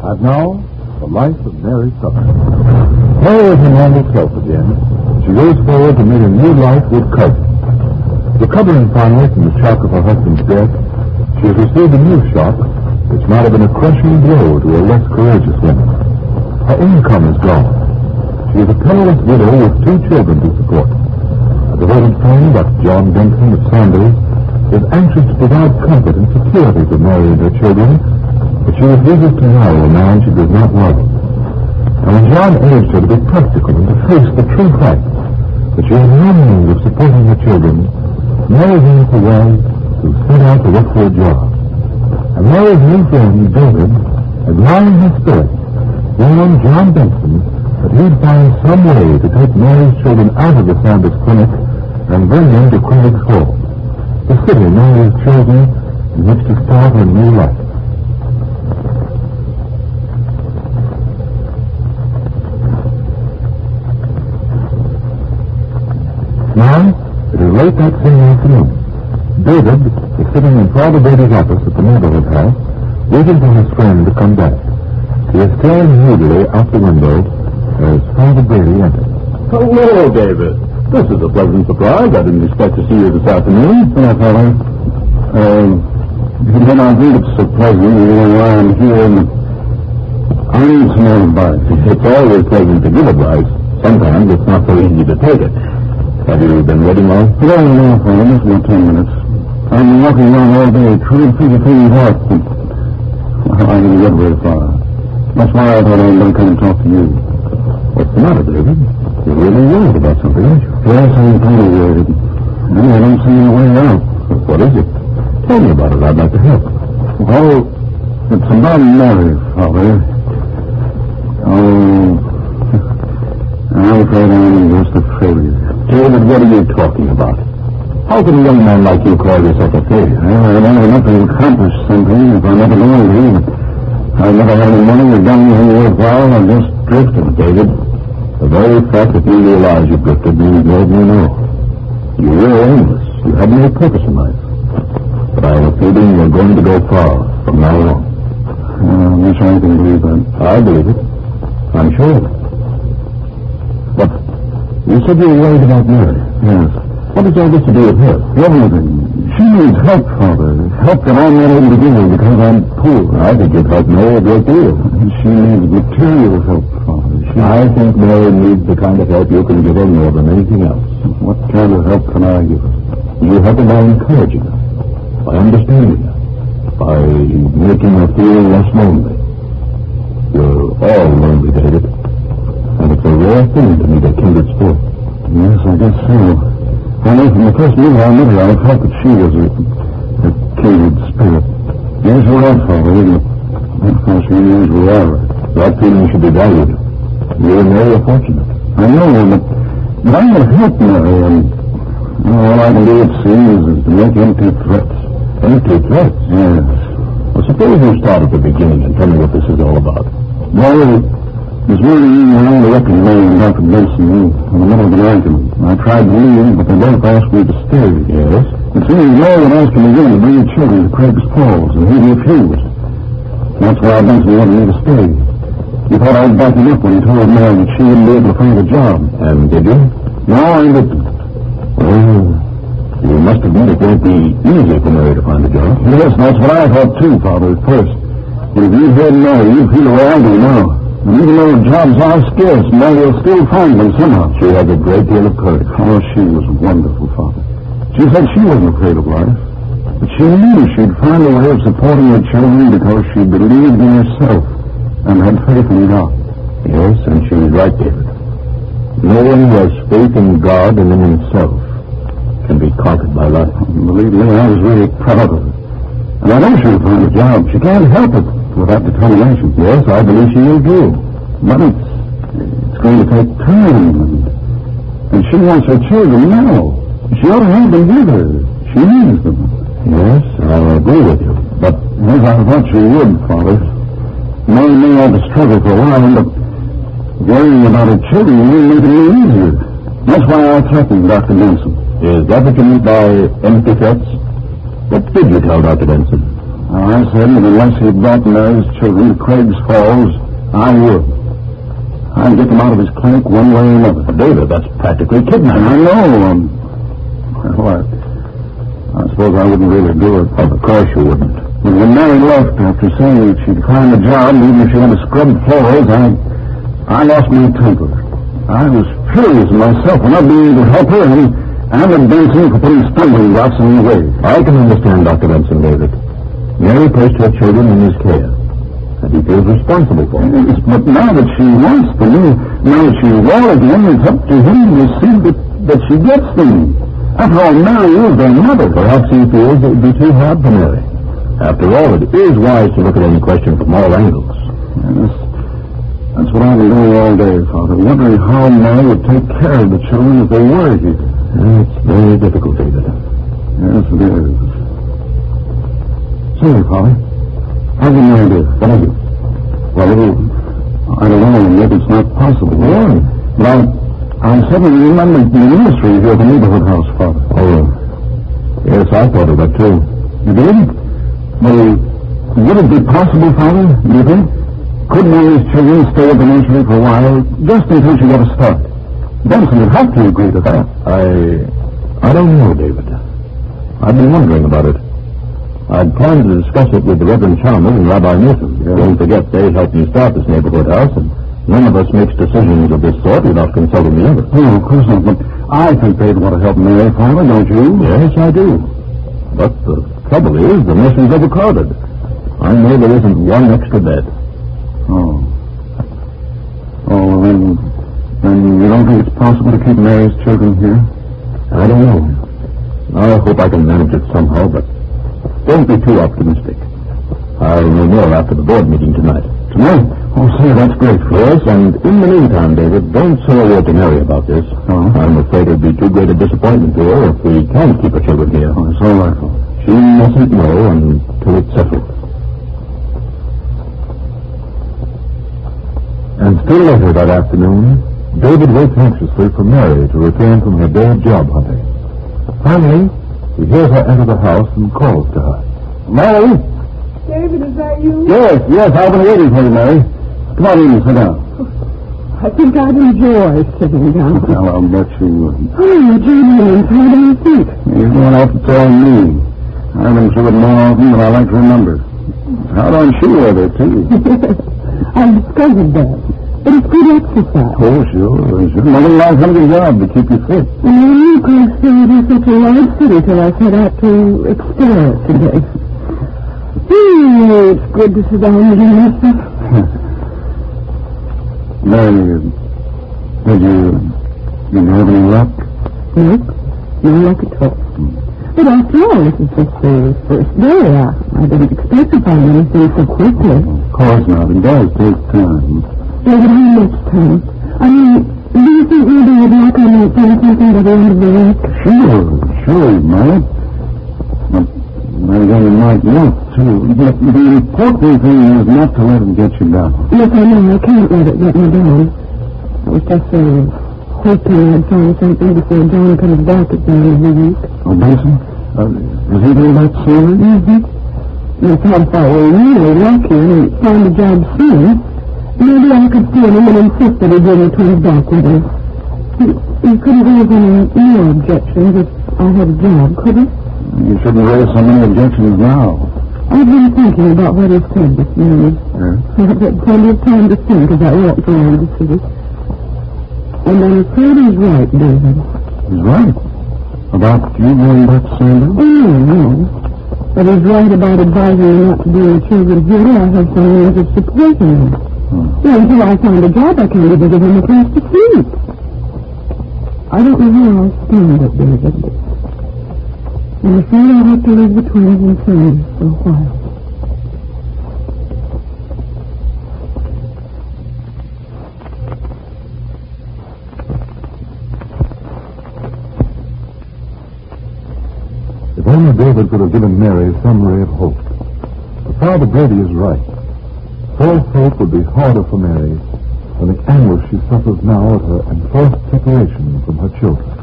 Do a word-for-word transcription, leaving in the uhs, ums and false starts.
And now, the life of Mary Sutherland. Mary is her normal self again. She goes forward to meet a new life with Cousin. Recovering finally from the shock of her husband's death, she has received a new shock which might have been a crushing blow to a less courageous woman. Her income is gone. She is a penniless widow with two children to support. A devoted friend, Doctor John Benson of Sanders, is anxious to provide comfort and security for Mary and her children, but she refuses to marry a man she does not love. And when John urged her to be practical and to face the true fact that she has no means of supporting her children, Mary went away to set out to look for a job. And Mary's new friend, David, admiring her spirit, warned John Benson that he'd find some way to take Mary's children out of the Sanders Clinic and bring them to Craig's Hall, the city Mary has chosen in which to start her new life. Now, it is late that same afternoon. David is sitting in Father Brady's office at the neighborhood house, waiting for his friend to come back. He is staring moodily out the window as Father Brady enters. Hello, David. This is a pleasant surprise. I didn't expect to see you this afternoon. Yeah, Father. Um, you don't think it's so pleasant, you know why I'm here, and I need some more advice. It's always pleasant to give advice. Sometimes it's not so easy to take it. Have you been waiting long? No, no, Father, just about ten minutes. I've been walking around all day trying to figure things out, and I didn't get very far. That's why I thought I was going to come and talk to you. What's the matter, David? You're really worried about something, aren't you? Yes, I'm kind of worried. No, I don't see any way out. What is it? Tell me about it. I'd like to help. Well, it's about Mary, Father. Oh, I'm afraid I'm just a failure. David, what are you talking about? How can a young man like you call yourself a failure? Well, I don't have to accomplish something if I never going to. I've never had any money or done anything worthwhile. I've just drifted. David, the very fact that you realize you've drifted means more than you know. You were aimless. You had no purpose in life. But I have a feeling you're going to go far from now on. Well, I wish I can believe that. I believe it. I'm sure of it. But you said you were worried about Mary. Yes. What has all this to do with her? Everything. She needs help, Father. Help that I'm not able to give her because I'm poor. I think you'd help Mary a great deal. She needs material help, Father. She... I think Mary needs the kind of help you can give her more than anything else. What kind of help can I give her? You help her by encouraging her, by understanding her, by making her feel less lonely. You're all lonely, David. And it's a rare thing to meet a kindred spirit. Yes, I guess so. Only from the first minute I met her, I felt that she was a, a kindred spirit. Yes, you're right, Father, isn't it? Of course, you usually are. That feeling should be valued. You and Mary are fortunate. I know, but, but I want to help Mary, and you know, all I can do, it seems, is to make empty threats. Empty threats? Yes. Well, suppose you start at the beginning and tell me what this is all about. Well, this morning, around the wrecking Mary and Doctor Benson in the middle of an argument. I tried to leave, but they both asked me to stay. Yes? It seems Mary would ask him again to bring the children to Craig's Falls, and he refused. That's why Benson wanted me to stay. He thought I'd back him up when he told Mary that she wouldn't be able to find a job. And did you? No, I didn't. Well, you must admit it won't be easy for Mary to find a job. Yes, that's what I thought, too, Father, at first. But if you've heard Mary, you feel the way I do now. And even though jobs are scarce, Mary will still find them somehow. She had a great deal of courage. Oh, she was wonderful, Father. She said she wasn't afraid of life. But she knew she'd find a way of supporting her children because she believed in herself and had faith in God. Yes, and she was right, David. No one who has faith in God and in himself can be conquered by life. Believe me, I was really proud of her. And I know she'll find a job. She can't help it with that determination. Yes, I believe she will do. But it's, it's going to take time, and, and she wants her children now. She ought to have them with her. She needs them. Yes, I agree with you. But as I thought she would, Father, Mary may have to struggle for a while, but worrying about her children will make it a little easier. That's why I threatened Doctor Benson. Is that what you mean by empty threats? What did you tell Doctor Benson? I said that unless he brought Mary's children to Craig's Falls, I would. I'd get them out of his clinic one way or another. David, that's practically kidnapping. I know. Um, well, I, I suppose I wouldn't really do it. Oh, of course you wouldn't. But when Mary left after saying that she'd find a job, even if she had to scrub floors, I, I lost my temper. I was furious at myself for not being able to help her, and, and at Benson for putting stumbling blocks in the way. I can understand Doctor Benson, David. Mary placed her children in his care, and he feels responsible for them. Yes, but now that she wants them, now that she's well again, it's up to him to see that, that she gets them. After all, Mary is their mother. Perhaps he feels it would be too hard for Mary. After all, it is wise to look at any question from all angles. Yes, that's what I've been doing all day, Father, wondering how Mary would take care of the children if they were here. It's very difficult, David. Yes, it is. Say, Father, I've an idea. What is it? Well, I don't know, and yet it's not possible. Why? But I, I suddenly remembered the ministry here at the neighborhood house, Father. Oh, yes, I thought of that, too. You did? Well, would it be possible, Father, do you think? Could Mary's children stay at the nursery for a while, just until she got a start? Benson would have to agree to that. I... I don't know, David. I've been wondering about it. I'd planned to discuss it with the Reverend Chalmers and Rabbi Newsom. Yeah. Don't forget, they helped me start this neighborhood house, and none of us makes decisions of this sort without consulting the others. Oh, of course not, but I think they'd want to help Mary, Father, don't you? Yes, I do. But the trouble is, the nursery's overcrowded. I know there isn't one extra bed. Oh. Oh, well, then, then you don't think it's possible to keep Mary's children here? I don't know. I hope I can manage it somehow, but don't be too optimistic. I'll know more after the board meeting tonight. Tonight? Oh, say, that's great. Yes, and in the meantime, David, don't say a word to Mary about this. Oh? I'm afraid it'd be too great a disappointment to her if we can't keep her children here. Oh, it's all right. She mustn't know until it's settled. And still later that afternoon, David waits anxiously for Mary to return from her day of job hunting. Finally, he hears her enter the house and calls to her. Mary? David, is that you? Yes, yes, I've been waiting for you, Mary. Come on in and sit down. I think I'd enjoy sitting down. Well, I'll bet you would. Oh, Julian, how do you think? You don't have to tell me. I've been through it more often than I like to remember. How darn shoe weather, too. I've discovered that. But it's good exercise. Oh, sure. Sure. Nothing like having a job to keep you fit. And I knew Craigslade is such a large city till I set out to explore it today. Hmm, it's good to sit down again, mister. Mary, did you, did you have any luck? Nope. No luck at all. But after all, this is just the first day. I, I didn't expect to find anything so quickly. Of course not. It does take time. David, how much time? I mean, do you think maybe you'd like I might find something by the end of the week? Sure, sure, you might. But then again, you might not, too. But the important thing is not to let it get you down. Yes, I know. I can't let it get me down. I was just uh, hoping I'd find something before John comes back at the end of the week. Oh, Benson? Uh, is he doing that soon? Mm-hmm. And if I were really lucky and find a job soon, maybe I could see him and insist that he bring the twins back with us. He, he couldn't raise any more objections if I had a job, could he? You shouldn't raise so many objections now. I've been thinking about what he said this morning. Yeah? I've had plenty of time to think as I walked around the city. And I'm afraid he's right, David. He's right. About you going back to Sandy? Oh, no, no. But he's right about advising me not to bring the children here. I have some means of supporting them. Hmm. Well, until I find a job, I can't even give him a place to sleep. I don't know how I'll stand it, David, but I'm afraid I'll have to leave the twins and Sandy for a while. If only David could have given Mary some ray of hope. But Father Brady is right. False hope would be harder for Mary than the anguish she suffers now at her enforced separation from her children.